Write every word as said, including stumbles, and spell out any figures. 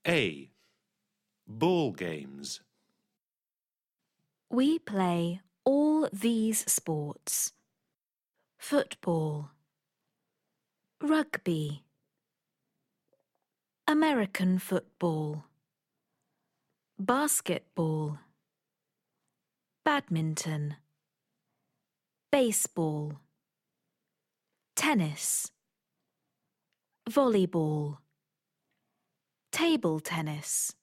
A. Ball games. We play all these sports: football, rugby, American football, basketball, badminton, baseball, tennis, volleyball, table tennis,